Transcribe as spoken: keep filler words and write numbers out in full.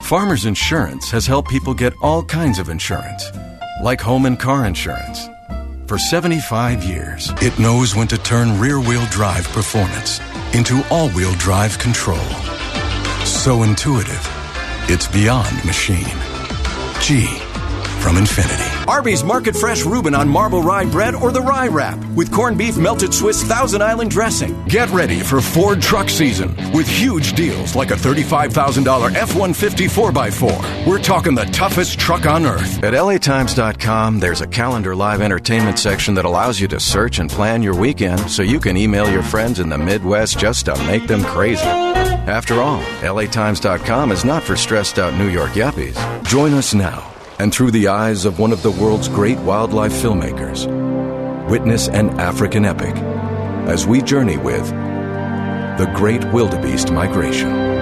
Farmers Insurance has helped people get all kinds of insurance, like home and car insurance. For seventy-five years, it knows when to turn rear-wheel drive performance into all-wheel drive control. So intuitive, it's beyond machine. G from Infinity. Arby's Market Fresh Reuben on marble rye bread or the rye wrap with corned beef melted Swiss Thousand Island dressing. Get ready for Ford truck season with huge deals like a thirty-five thousand dollars F one fifty four by four. We're talking the toughest truck on earth. At L A Times dot com, there's a calendar live entertainment section that allows you to search and plan your weekend so you can email your friends in the Midwest just to make them crazy. After all, L A Times dot com is not for stressed out New York yuppies. Join us now, and through the eyes of one of the world's great wildlife filmmakers, witness an African epic as we journey with the Great Wildebeest Migration.